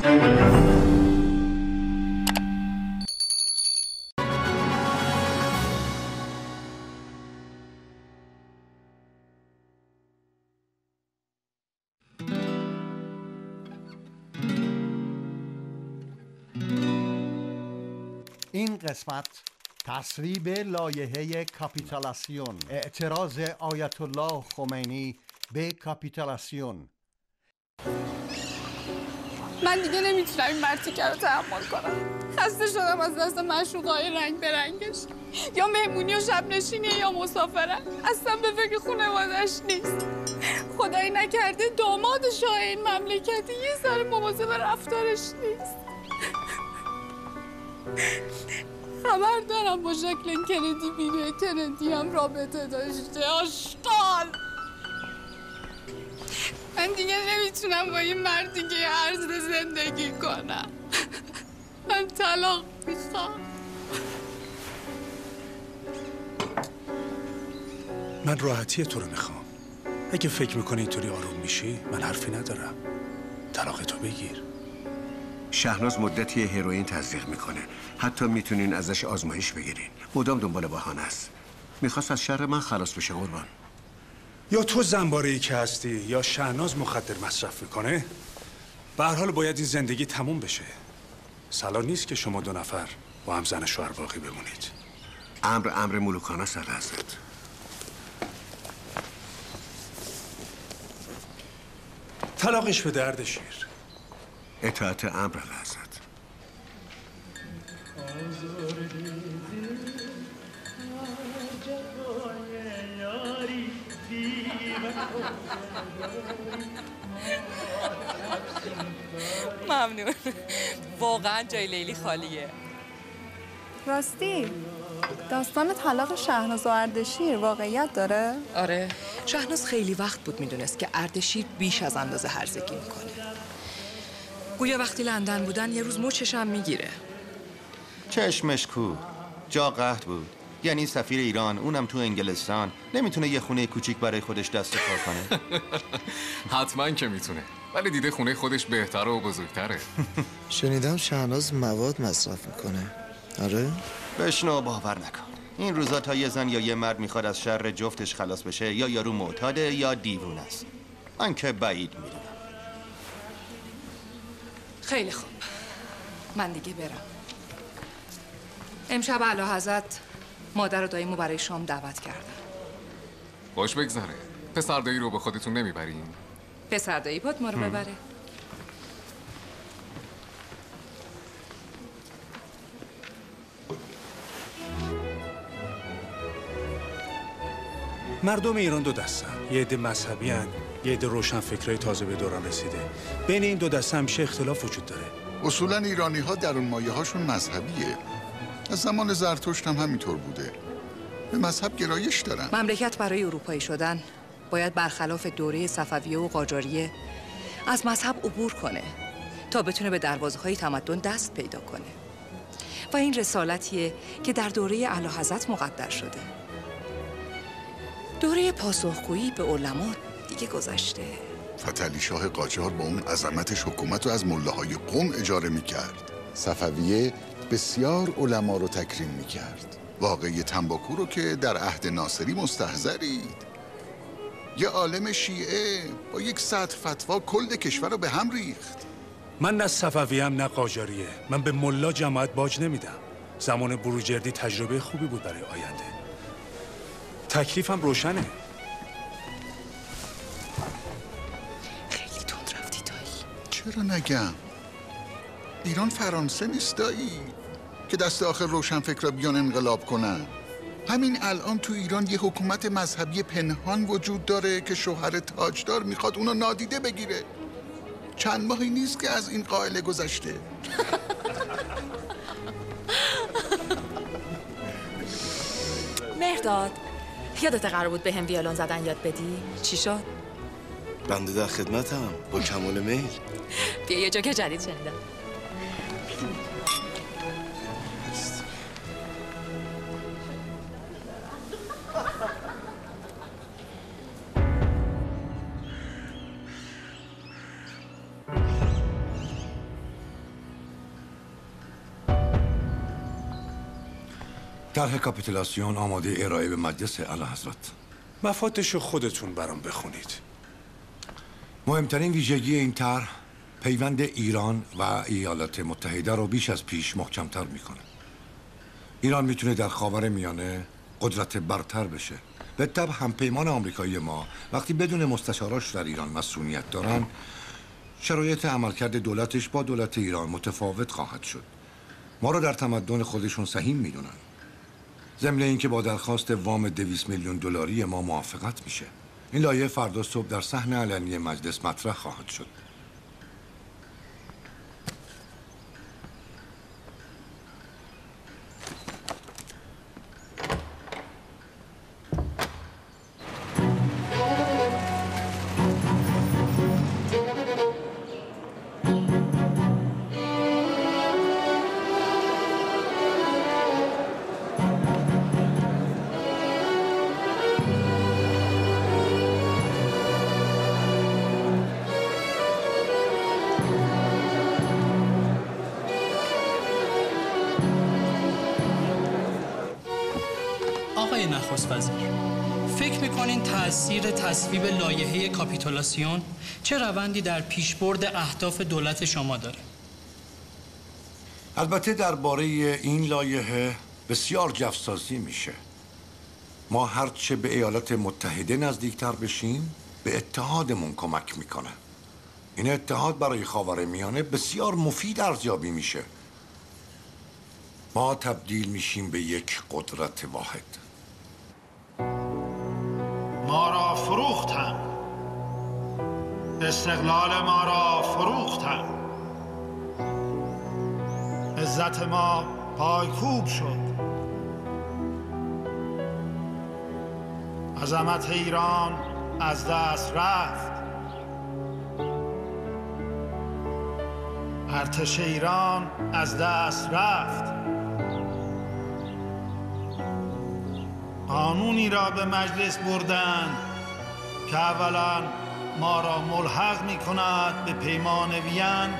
این قسمت تصویب لایحه کاپیتولاسیون، اعتراض آیت الله خمینی به کاپیتولاسیون. من دیگه نمیتونم این مرتیکه رو تحمل کنم. خسته شدم از دست معشوقای رنگ به رنگش. یا مهمونی و شب نشینیه یا مسافره. اصلا به فکر خانواده‌اش نیست. خدایی نکرده داماد شاه این مملکتی یه ذره مواظب رفتارش نیست. خبر دارم با شکل کندی بیره کندی هم رابطه داشته. آشغال. من دیگه نمیتونم با این مرد دیگه عرض زندگی کنم. من طلاق میخوام. من راحتی تو رو میخوام. اگه فکر میکنی اینطوری آروم میشی من حرفی ندارم. طلاق تو بگیر. شهناز مدتی هروئین تزریق میکنه. حتی میتونین ازش آزمایش بگیرین. مدام دنبال بهانه است. میخواست از شر من خلاص بشه قربان. یا تو زنباره‌ای که هستی یا شهناز مخدر مصرف میکنه. به هر حال باید این زندگی تموم بشه. صلاح نیست که شما دو نفر با هم زن شوهر باقی بمونید. امر ملوکانه است حضرت. طلاقش به درد شیر. اطاعت امر حضرت. ممنون. واقعا جای لیلی خالیه. راستی داستان طلاق شهناز و اردشیر واقعیت داره؟ آره. شهناز خیلی وقت بود میدونست که اردشیر بیش از اندازه هرزگی میکنه. گویا وقتی لندن بودن یه روز مچش هم میگیره. چشمش کو جا قحط بود. یعنی سفیر ایران اونم تو انگلستان نمیتونه یه خونه کوچیک برای خودش دست کار کنه؟ حتما که میتونه، ولی دیده خونه خودش بهتره و بزرگتره. شنیدم شهناز مواد مصرف میکنه. آره؟ بشنو باور نکن. این روزا تا یه زن یا یه مرد میخواد از شر جفتش خلاص بشه یا یارو معتاده یا دیوونه است. من که بعید میدونم. خیلی خوب، من دیگه برم. امشب اعلیحضرت مادر و داییمو برای شام دعوت کردن. باش بگذره. پسر دایی رو به خودتون نمیبرین؟ پسر دایی پات ما رو ببره. مردم ایران دو دستن. یه عده مذهبی هن، یه عده روشن فکرای تازه به دوران رسیده. بین این دو دسته همیشه اختلاف وجود داره. اصولا ایرانی ها درون مایه هاشون مذهبیه. از زمان زرتشت هم همینطور بوده. به مذهب گرایش دارن. مملکت برای اروپایی شدن باید برخلاف دوره صفویه و قاجاریه از مذهب عبور کنه تا بتونه به دروازه‌های تمدن دست پیدا کنه. و این رسالتیه که در دوره اعلیحضرت مقدر شده. دوره پاسخگویی به علما دیگه گذشته. فتحعلی شاه قاجار با اون عظمتش حکومت رو از ملاهای قم اجاره میکرد. صفویه بسیار علما رو تکریم میکرد. واقعی تنباکو رو که در عهد ناصری مستحضرید. یه عالم شیعه با یک سطر فتوا کل کشور رو به هم ریخت. من نه صفویه هم نه قاجاریه. من به ملا جماعت باج نمیدم. زمان بروجردی تجربه خوبی بود برای آینده. تکلیفم روشنه. خیلی تند رفتی دایی. چرا نگم؟ ایران فرانسه نیست دایی که دست آخر روشن فکر بیان انقلاب کنن. همین الان تو ایران یه حکومت مذهبی پنهان وجود داره که شوهر تاجدار میخواد اونو نادیده بگیره. چند ماهی نیست که از این قائله گذشته. مهرداد، یادت قرار بود به هم ویولون زدن یاد بدی؟ چی شد؟ بنده در خدمتم با کمال میل. بیا یه جوک جدید شنیدم. طرح کاپیتولاسیون آماده ارائه به مجلس اعلیحضرت. مفادش خودتون برام بخونید. مهمترین ویژگی این طرح پیوند ایران و ایالات متحده رو بیش از پیش محکم‌تر میکنه. ایران میتونه در خاورمیانه قدرت برتر بشه. به طبع همپیمان آمریکایی ما وقتی بدون مستشاراش در ایران مسئولیت دارن، شرایط عملکرد دولتش با دولت ایران متفاوت خواهد شد. ما رو در تمدن خودشون سهیم میدونن. ضمن اینکه با درخواست وام 200 میلیون دلاری ما موافقت میشه. این لایحه فردا صبح در صحن علنی مجلس مطرح خواهد شد. آقای نخست وزیر، فکر میکنین تأثیر تصویب لایحه کاپیتولاسیون چه روندی در پیشبرد اهداف دولت شما داره؟ البته درباره این لایحه بسیار جفسازی میشه. ما هرچه به ایالات متحده نزدیکتر بشیم به اتحادمون کمک میکنه. این اتحاد برای خاورمیانه بسیار مفید ارزیابی میشه. ما تبدیل میشیم به یک قدرت واحد. ما را فروختن، استقلال ما را فروختن، عزت ما پایکوب شد، عظمت ایران از دست رفت، ارتش ایران از دست رفت. قانونی را به مجلس بردند که اولا ما را ملحق می کند به پیمان وین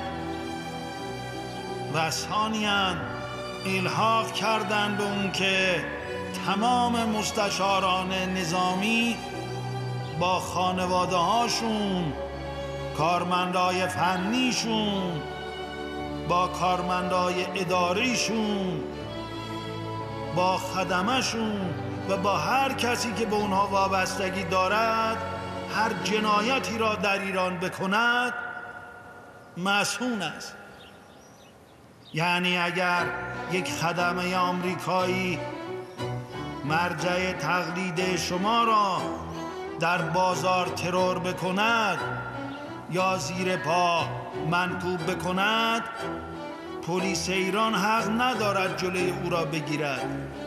و ثانیاً الحاق کردند به اون که تمام مستشاران نظامی با خانواده هاشون، کارمندای فنیشون، با کارمندای اداریشون، با خدمشون و با هر کسی که به اونها وابستگی دارد هر جنایتی را در ایران بکند مسئول است. یعنی اگر یک خدمه آمریکایی مرجع تقلید شما را در بازار ترور بکند یا زیر پا منکوب بکند، پلیس ایران حق ندارد جلوی او را بگیرد.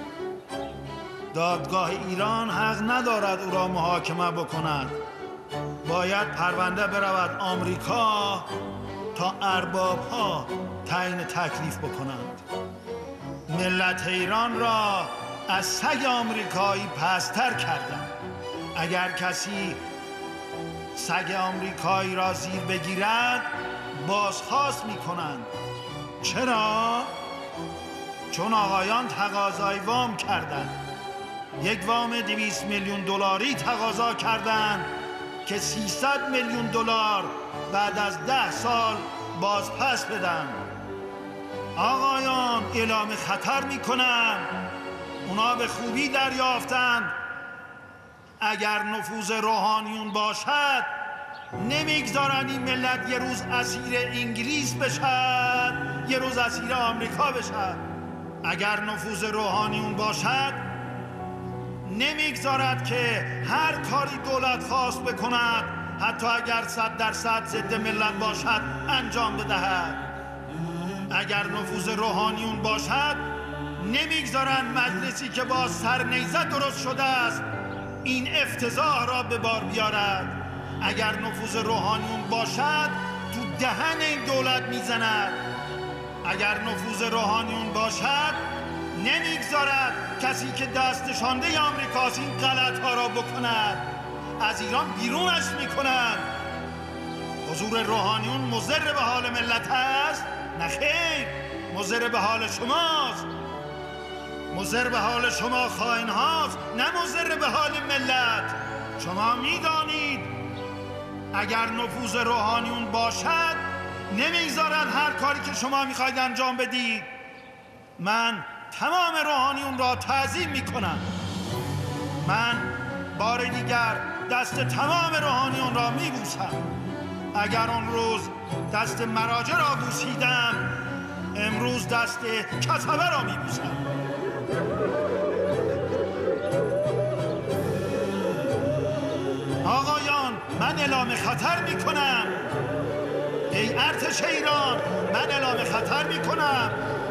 دادگاه ایران حق ندارد او را محاکمه بکند. باید پرونده برود آمریکا تا ارباب ها تعیین تکلیف بکنند. ملت ایران را از سگ آمریکایی پستر کردند. اگر کسی سگ آمریکایی را زیر بگیرد بازخواست میکنند. چرا؟ چون آقایان تقاضای وام کردند. یک وام 200 میلیون دلاری تقاضا کردند که 300 میلیون دلار بعد از 10 سال بازپس بدن. آقایان اعلام خطر میکنن. اونا به خوبی دریافتند اگر نفوذ روحانیون باشد نمیگذارن این ملت یه روز اسیر انگلیس بشد، یه روز اسیر آمریکا بشد. اگر نفوذ روحانیون باشد نمیگذارد که هر کاری دولت خواست بکند، حتی اگر 100% ضد ملت باشد، انجام بدهد. اگر نفوذ روحانیون باشد نمیگذارن مجلسی که با سرنیزه درست شده است این افتضاح را به بار بیارد. اگر نفوذ روحانیون باشد تو دهن این دولت میزند. اگر نفوذ روحانیون باشد نمیگذارد کسی که دستشانده آمریکاست این غلط ها را بکند. از ایران بیرونش میکنند. حضور روحانیون مضر به حال ملت است؟ نه خیر، مضر به حال شماست. مضر به حال شما خائن هاست، نه مضر به حال ملت. شما میدانید اگر نفوذ روحانیون باشد نمیگذارن هر کاری که شما میخواید انجام بدید. من تمام روحانیون را تعظیم میکنم. من بار دیگر دست تمام روحانیون را میبوسم. اگر آن روز دست مراجع را بوسیدم، امروز دست کتبه را میبوسم. آقایان، من اعلام خطر میکنم. ای ارتش ایران، من اعلام خطر میکنم.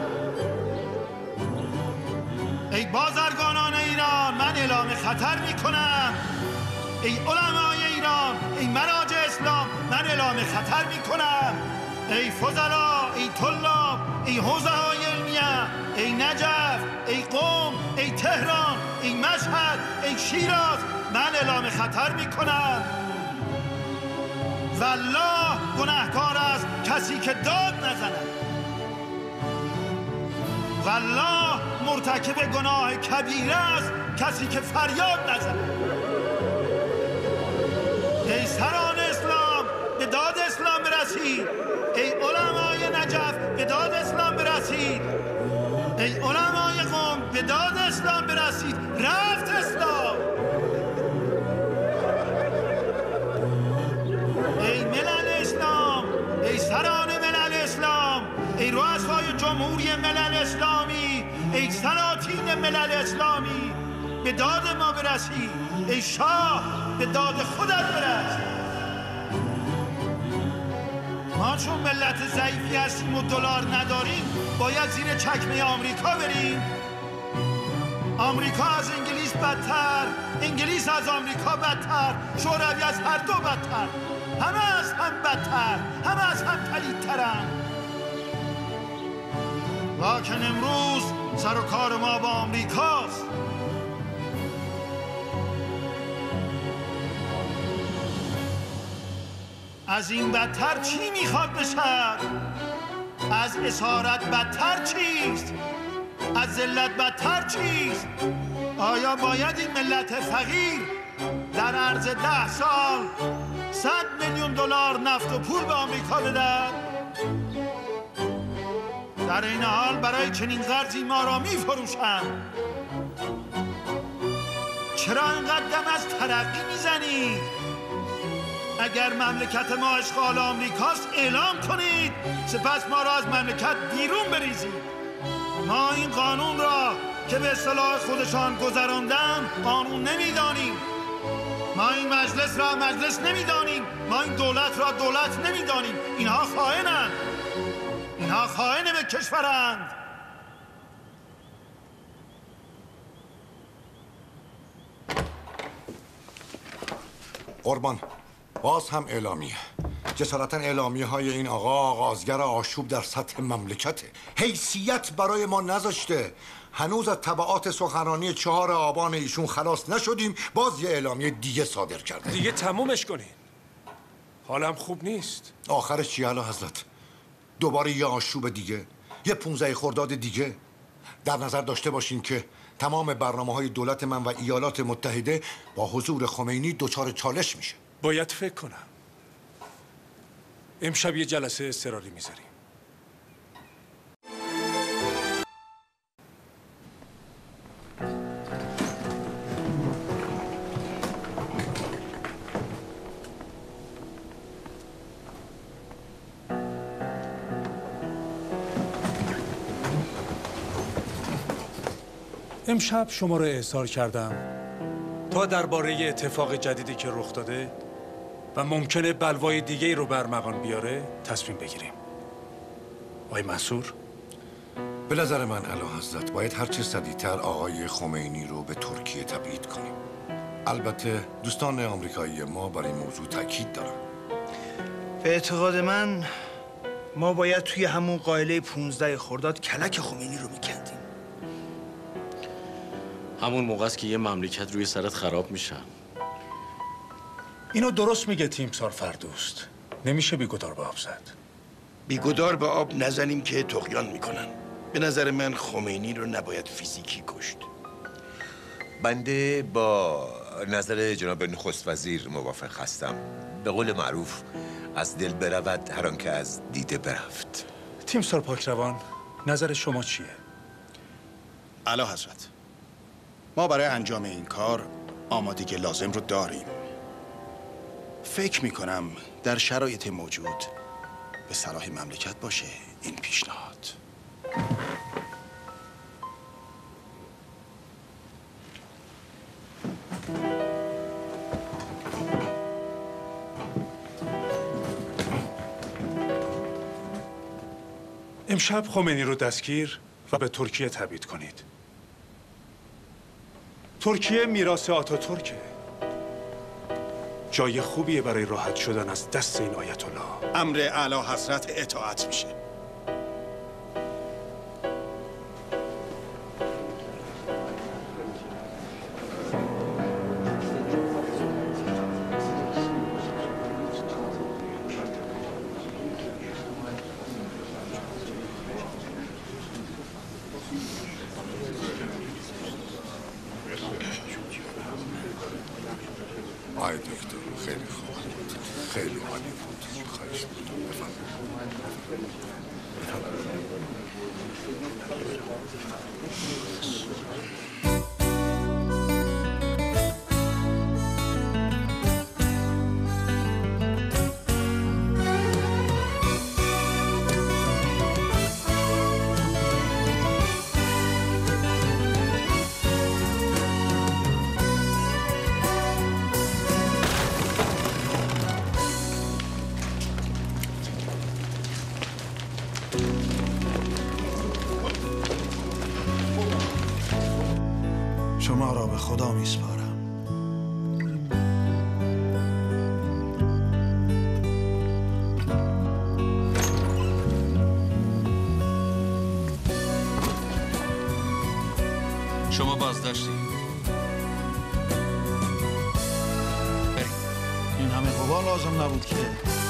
ای بازرگانان ایران، من اعلام خطر میکنم. ای علمای ایران، ای مراجع اسلام، من اعلام خطر میکنم. ای فضلا، ای طلاب، ای حوزه های علمیه، ای نجف، ای قم، ای تهران، ای مشهد، ای شیراز، من اعلام خطر میکنم. والله گناهکار است کسی که داد نزند. والله مرتکب گناه کبیره است کسی که فریاد نزند. ای سران اسلام، به داد اسلام برسید. ای علمای نجف، به داد اسلام برسید. ای علمای قم، به داد اسلام برسید. رفت اسلام. ای ملل اسلام، ای سران ملل اسلام، ای رؤسای جمهوری ملل اسلامی، ای سلاطین ملل اسلامی، به داد ما برسید. ای شاه، به داد خودت برس. ما چون ملت ضعیفی هستیم و دلار نداریم، باید زیر چکمه آمریکا بریم. آمریکا از انگلیس بدتر، انگلیس از آمریکا بدتر، شوروی از هر دو بدتر، همه از هم بدتر، همه از هم پلیدترن. لکن امروز سر و کار ما با آمریکاست. از این بدتر چی میخواد بشد؟ از اسارت بدتر چیست؟ از ذلت بدتر چیست؟ آیا باید این ملت فقیر در عرض 10 سال 100 میلیون دلار نفت و پول به آمریکا بدن؟ در این حال برای چنین قرضی ما را میفروشند. چرا اینقدر دم از ترقی میزنید؟ اگر مملکت ما اشغال آمریکاست اعلام کنید، سپس ما را از مملکت بیرون بریزید. ما این قانون را که به اصطلاح خودشان گذراندن قانون نمیدانیم. ما این مجلس را مجلس نمیدانیم. ما این دولت را دولت نمیدانیم. اینها خائنند. اینها خائن به کشورند. قربان، باز هم اعلامیه. جسارتا اعلامیه های این آقا آغازگر آشوب در سطح مملکته. حیثیت برای ما نذاشته. هنوز از تبعات سخنرانی 4 آبان ایشون خلاص نشدیم، باز یه اعلامیه دیگه صادر کرده. دیگه تمومش کنین. حالم خوب نیست. آخرش چی اعلی حضرت؟ دوباره یه آشوب دیگه، یه 15 خرداد دیگه. در نظر داشته باشین که تمام برنامه‌های دولت من و ایالات متحده با حضور خمینی دچار چالش میشه. باید فکر کنم. امشب یه جلسه اضطراری میذاریم. امشب شما رو احضار کردم تا درباره اتفاق جدیدی که رخ داده و ممکنه بلوای دیگه رو برمغان بیاره تصمیم بگیریم. آقای منصور؟ به نظر من اعلی حضرت باید هرچه سریعتر آقای خمینی رو به ترکیه تبعید کنیم. البته دوستان آمریکایی ما برای این موضوع تاکید دارن. به اعتقاد من ما باید توی همون قائله 15 خرداد کلک خمینی رو میکندیم. همون موقع است که یه مملکت روی سرت خراب میشن. اینو درست میگه تیمسار فردوست. نمیشه بیگدار به آب زد. بیگدار به آب نزنیم که طغیان میکنن. به نظر من خمینی رو نباید فیزیکی کشت. بنده با نظر جناب نخست وزیر موافق هستم. به قول معروف از دل برود هر آنکه از دیده برفت. تیمسار پاکروان، نظر شما چیه؟ اعلی حضرت، ما برای انجام این کار آمادگی لازم رو داریم. فکر میکنم در شرایط موجود به صلاح مملکت باشه این پیشنهاد. امشب خمینی رو دستگیر و به ترکیه تبعید کنید. ترکیه میراث آتاتورکه. جای خوبیه برای راحت شدن از دست این آیت الله. امر اعلی حضرت اطاعت میشه. آی دکتر خیلی خوب بود، خیلی عالی بود. خواهش می‌کنم بفرمایید. شما را به خدا میسپارم. شما بازداشتی. این همه قوا لازم نبود که.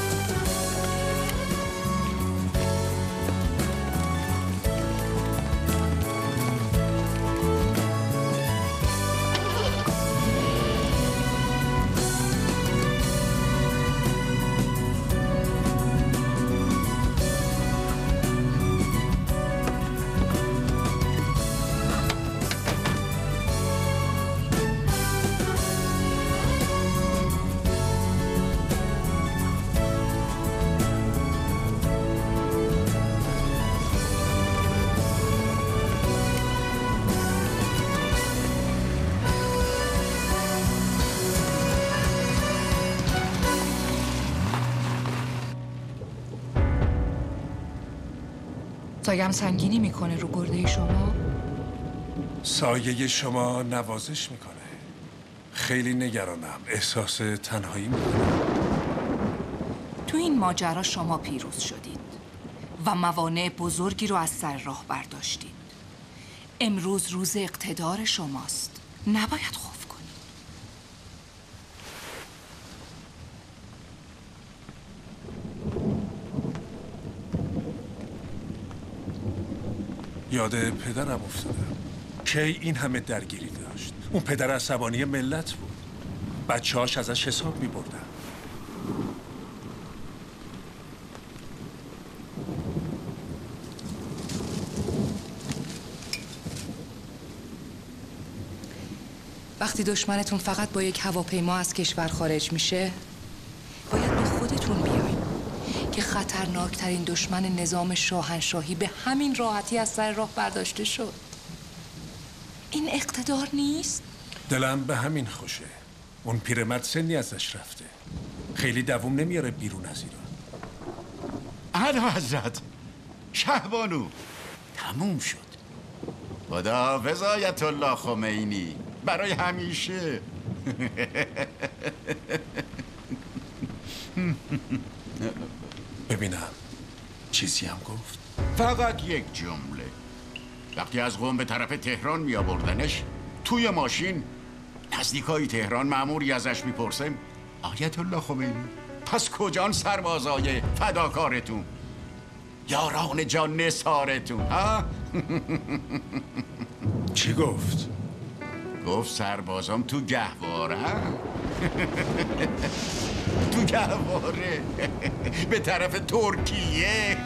سایم سنگینی میکنه رو گرده شما؟ سایه شما نوازش میکنه. خیلی نگرانم. احساس تنهایی میکنم. تو این ماجرا شما پیروز شدید و موانع بزرگی رو از سر راه برداشتید. امروز روز اقتدار شماست. نباید خوف کنید. یاد پدرم افتادم. کی این همه درگیری داشت. اون پدر عصبانی ملت بود. بچه‌هاش ازش حساب می‌بردن. وقتی دشمنتون فقط با یک هواپیما از کشور خارج میشه، باید به خودتون بیاین که خطرناکترین دشمن نظام شاهنشاهی به همین راحتی از سر راه برداشته شد. این اقتدار نیست؟ دلم به همین خوشه. اون پیرمرد سنی ازش رفته. خیلی دووم نمیاره بیرون از ایران. اعلی حضرت، شهبانو تموم شد. خداحافظ آیت الله خمینی، برای همیشه. ببینم چیزی هم گفت؟ فقط یک جمله. وقتی از قم به طرف تهران می آوردنش، توی ماشین نزدیکای تهران مأموری ازش میپرسه آیت الله خمینی، پس کجان سربازای فداکارتون؟ یاران جان نثارتون ها؟ چی گفت؟ گفت سربازام تو گهواره تو گهواره به طرف ترکیه.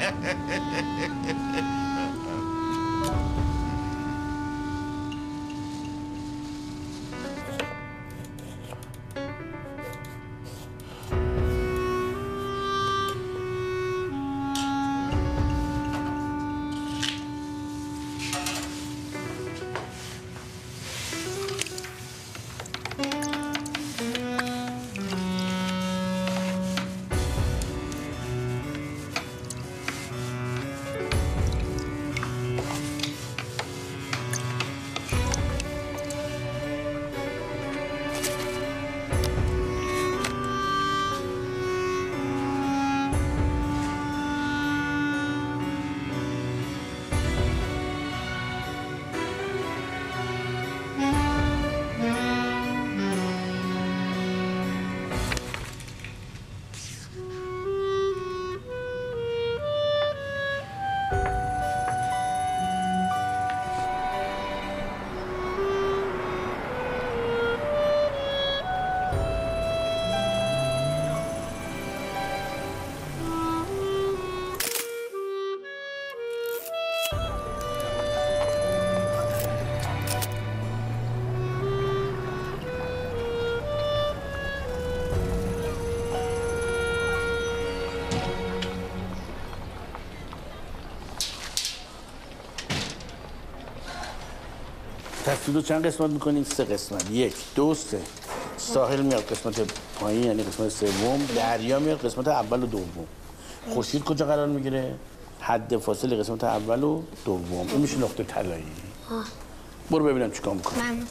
تصویر رو چند قسمت میکنین؟ 3 قسمت. 1 2 3. ساحل میاد قسمت پایین یعنی قسمت سوم، دریا میاد قسمت اول و دوم. خورشید کجا قرار میگیره؟ حد فاصله قسمت اول و دوم. این میشه نقطه طلایی. برو ببینم چیکار میکنی. ممنون.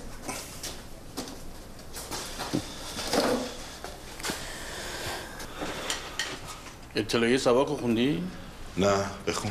اطلاعیه سباکو خوندی؟ نه بخون.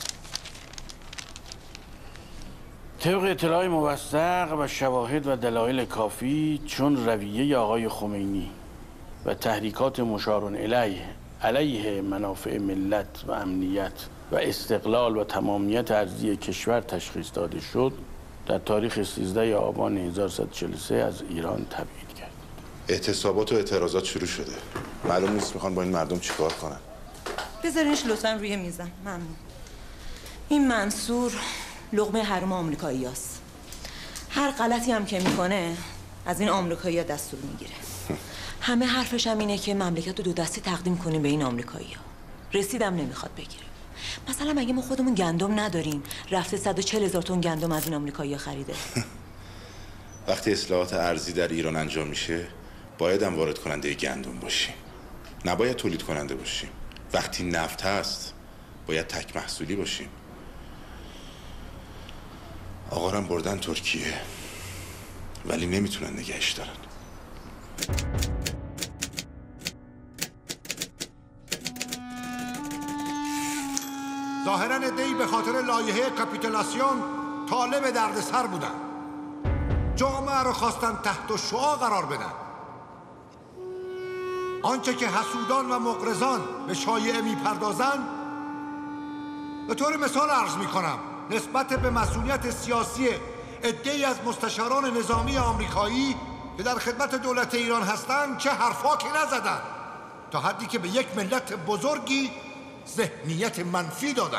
طبق اطلاع موثق و شواهد و دلایل کافی، چون رویه آقای خمینی و تحریکات مشار علیه منافع ملت و امنیت و استقلال و تمامیت ارضی کشور تشخیص داده شد، در تاریخ 13 آبان 1143 از ایران تبعید کرد. اعتصابات و اعتراضات شروع شده. معلوم نیست میخوان با این مردم چیکار کنن. بذارینش لطفاً روی میزم. ممنون. این منصور لقمه حروم آمریکایی هست. هر غلطی هم که میکنه از این آمریکایی ها دستور میگیره. همه حرفش هم اینه که مملکت رو 2 دستی تقدیم کنیم به این آمریکایی ها. رسیدم نمیخواد بگیره. مثلا مگه ما خودمون گندم نداریم؟ رفته 140,000 تن گندم از این آمریکایی ها خریده. وقتی اصلاحات ارضی در ایران انجام میشه باید هم وارد کننده گندم باشیم، نباید تولید کننده باشیم. وقتی نفت هست باید تک محصولی باشیم. آقا رو بردن ترکیه ولی نمیتونن نگهش دارن. ظاهراً عده‌ای به خاطر لایحه کاپیتولاسیون طالب دردسر بودن. جامعه رو خواستن تحت شعاع قرار بدن. آنچه که حسودان و مغرضان به شایعه میپردازن، به طور مثال عرض میکنم نسبت به مسئولیت سیاسی عده‌ای از مستشاران نظامی آمریکایی که در خدمت دولت ایران هستند چه حرفا که نزدن، تا حدی که به یک ملت بزرگی ذهنیت منفی دادن.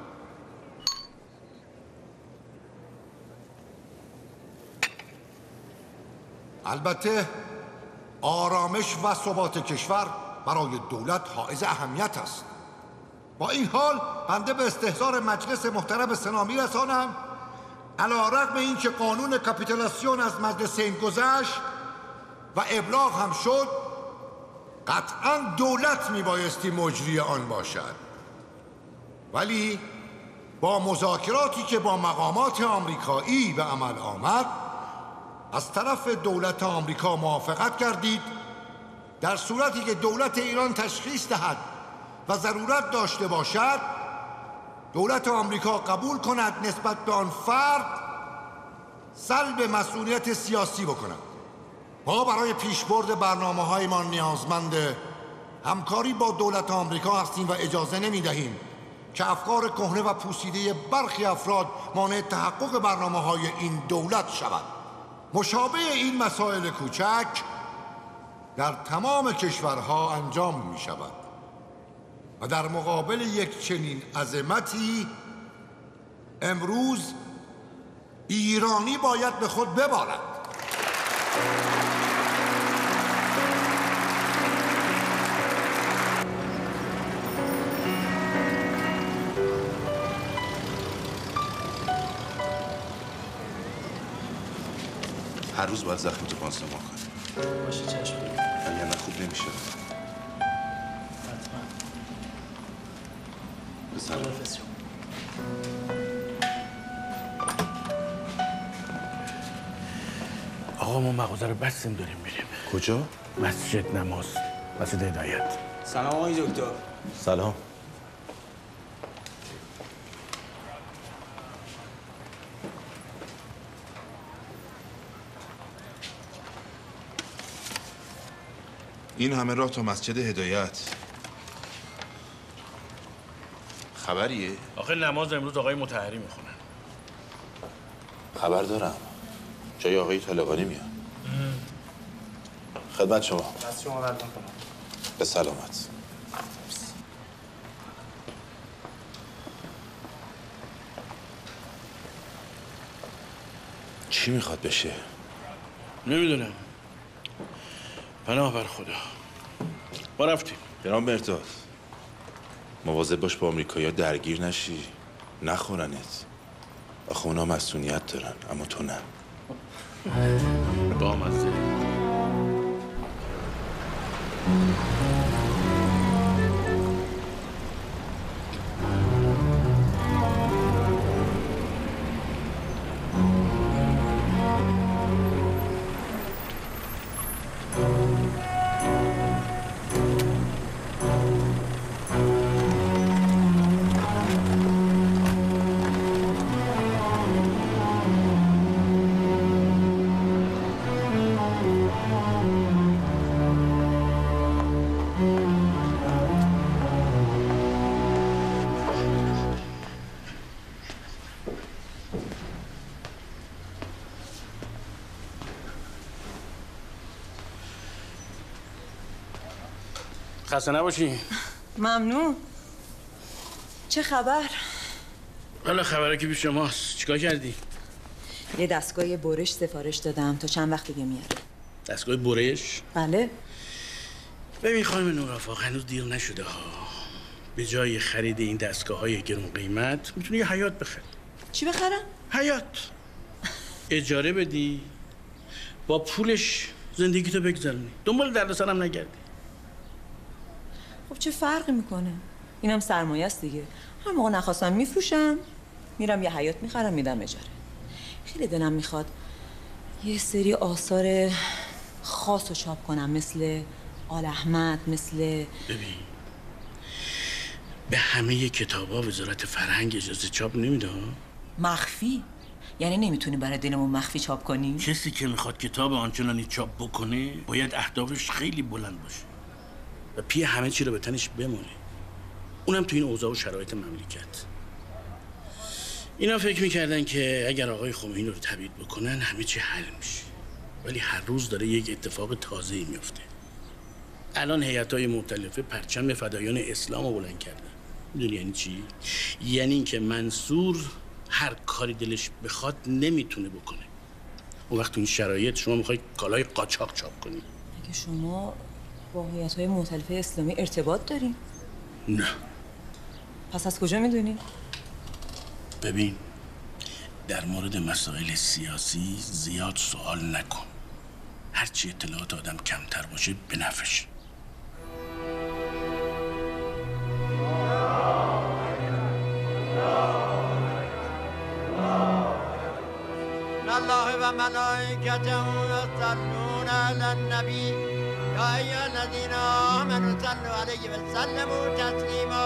البته آرامش و ثبات کشور برای دولت حائز اهمیت است. با این حال بنده به استحضار مجلس محترم سنا میرسانم علی‌رغم اینکه قانون کاپیتولاسیون از مجلس این گذشت و ابلاغ هم شد، قطعاً دولت میبایستی مجری آن باشد، ولی با مذاکراتی که با مقامات آمریکایی به عمل آمد از طرف دولت آمریکا موافقت کردید در صورتی که دولت ایران تشخیص دهد و ضرورت داشته باشد دولت آمریکا قبول کند نسبت به آن فرد سلب مسئولیت سیاسی بکند. ما برای پیشبرد برنامه‌هایمان نیازمند همکاری با دولت آمریکا هستیم و اجازه نمی‌دهیم که افکار کهنه و پوسیده برخی افراد مانع تحقق برنامه‌های این دولت شود. مشابه این مسائل کوچک در تمام کشورها انجام می شود و در مقابل یک چنین عظمتی امروز ایرانی باید به خود ببالد. هر روز باید زخم تو پانسمان کنی. باشه چشم. اگر نه خوب نمیشه. حتما. بسلام. آقا ما مغازه رو بستیم داریم میریم. کجا؟ مسجد نماز. مسجد هدایت. سلام آقای دکتر. سلام. این همه راه تا مسجد هدایت. خبریه؟ آخه نماز امروز آقای مطهری میخونن. خبر دارم. جای آقای طالقانی میاد. خدمت شما. دست شما درد نکنه. به سلامت. چی میخواد بشه؟ نمیدونم. پناه بر خدا. ما رفتیم. جناب مرداد، مواظب باش با آمریکایی‌ها درگیر نشی، نخورنت. آخه اونا مسئولیت دارن، اما تو نه. با مزه. خسته نباشی. ممنون. چه خبر؟ حالا خبره که پیش شماست. چیکار کردی؟ یه دستگاه برش سفارش دادم تا چند وقت دیگه میاره. دستگاه برش؟ بله. ببین خانم نورافاق، هنوز دیر نشده ها. به جای خرید این دستگاه‌های گرون قیمت میتونی یه حیاط بخری. چی بخرم؟ حیاط. اجاره بدی، با پولش زندگیتو بگذرونی. دنبال دردسرم نگردی. خب چه فرقی میکنه؟ اینم سرمایه است دیگه. هر موقع نخواستم میفروشم، میرم یه حیاط میخرم میدم اجاره. خیلی دلم میخواد یه سری آثار خاص رو چاپ کنم، مثل آل احمد، مثل... ببین، به همه کتابا وزارت فرهنگ اجازه چاپ نمیده. مخفی؟ یعنی نمیتونی برای دلمون مخفی چاپ کنی؟ کسی که میخواد کتاب آنچنانی چاپ بکنه باید اهدافش خیلی بلند باشه و پی همه چی رو به تنش بمونه، اونم تو این اوضاع و شرایط مملکت. اینا فکر میکردن که اگر آقای خمینی رو تبعید بکنن همه چی حل میشه، ولی هر روز داره یک اتفاق تازه‌ای میفته. الان هیئت‌های مختلفه پرچم فدایان اسلام رو بلند کردن. میدونی یعنی چی؟ یعنی اینکه منصور هر کاری دلش بخواد نمیتونه بکنه. اون وقت تو این شرایط شما میخوای کالای قاچاق چاپ کنی. اگه شما با هیئت‌های مختلفه اسلامی ارتباط دارین؟ نه. پس از کجا میدونی؟ ببین، در مورد مسائل سیاسی زیاد سوال نکن. هرچی اطلاعات آدم کمتر باشه به نفعشه. الله و ملائکته یصلون علی النبی یا ایها الذین آمنوا صلوا علیه و سلموا تسلیما.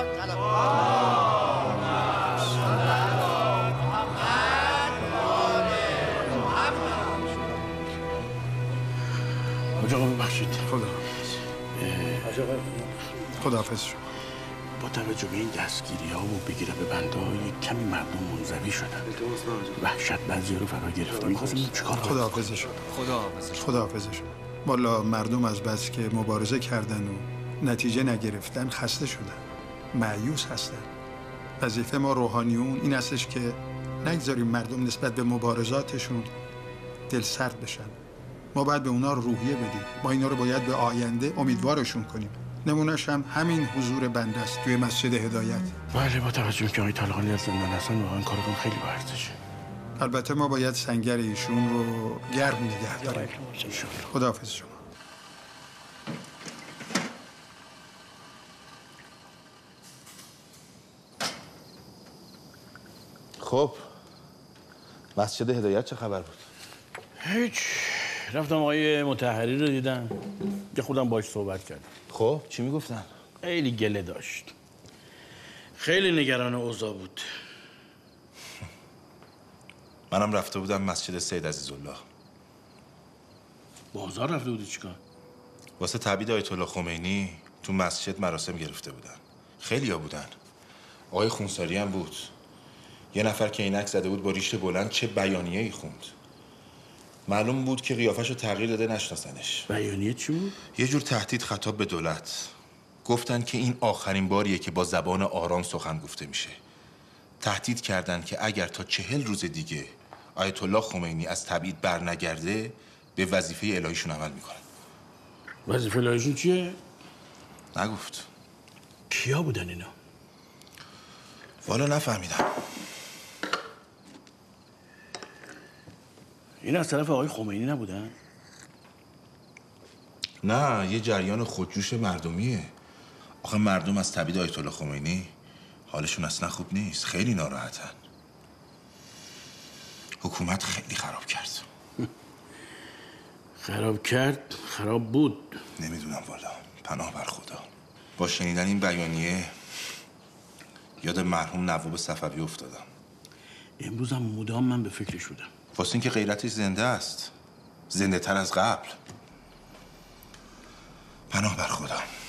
آقا ببخشید. خدا خداحافظ شما. با توجه به این دستگیری ها و بگیره به بنده های کمی مردم منزوی شدن. وحشت بعضی رو فرا گرفته. میخواستیم چیکار کنیم؟ خداحافظشون. خداحافظشون. والا مردم از بس که مبارزه کردن و نتیجه نگرفتن خسته شدن. مایوس هستن. وظیفه ما روحانیون این هستش که نگذاریم مردم نسبت به مبارزاتشون دل سرد بشن. ما باید به اونا روحیه بدیم. ما اینا رو باید به آینده امیدوارشون کنیم. نمونهش هم همین حضور بنده است توی مسجد هدایت. بله با توجه که آقای طالقانی از زندان هستن واقعا کارتون خیلی با ارزشه. البته ما باید سنگر ایشون رو گرم نگه داریم. خداحافظ شما. خب مسجد هدایت چه خبر بود؟ هیچ. رفتم آقای مطهری رو دیدم. یه خودم باش صحبت کردم. خب چی میگفتن؟ خیلی گله داشت. خیلی نگران اوضاع بود. منم رفته بودم مسجد سید عزیزالله. بازار رفته بودی چیکار؟ واسه تبعید آیت الله خمینی تو مسجد مراسم گرفته بودن. خیلیا بودن. آقای خونساری هم بود. یه نفر که عینک زده بود با ریش بلند چه بیانیه‌ای خوند. معلوم بود که قیافه‌شو تغییر داده نشناسنش. بیانیه چی بود؟ یه جور تهدید خطاب به دولت. گفتن که این آخرین باریه که با زبان آرام سخن گفته میشه. تهدید کردن که اگر تا 40 روز دیگه آیت الله خمینی از تبعید برنگرده به وظیفه الهیشون عمل میکنن. وظیفه الهیشون چیه؟ نگفت. کیا بودن اینا؟ والا نفهمیدم. این از طرف آقای خمینی نبودن؟ نه یه جریان خودجوش مردمیه. آخه مردم از تبعید آیت الله خمینی حالشون اصلا خوب نیست. خیلی ناراحتن. حکومت خیلی خراب کرد. خراب کرد؟ خراب بود؟ نمیدونم والا. پناه بر خدا. با شنیدن این بیانیه یاد مرحوم نواب صفوی افتادم. امروز هم مدام من به فکرش بودم. واسه اینکه غیرتش زنده است. زنده تر از قبل. پناه بر خدا.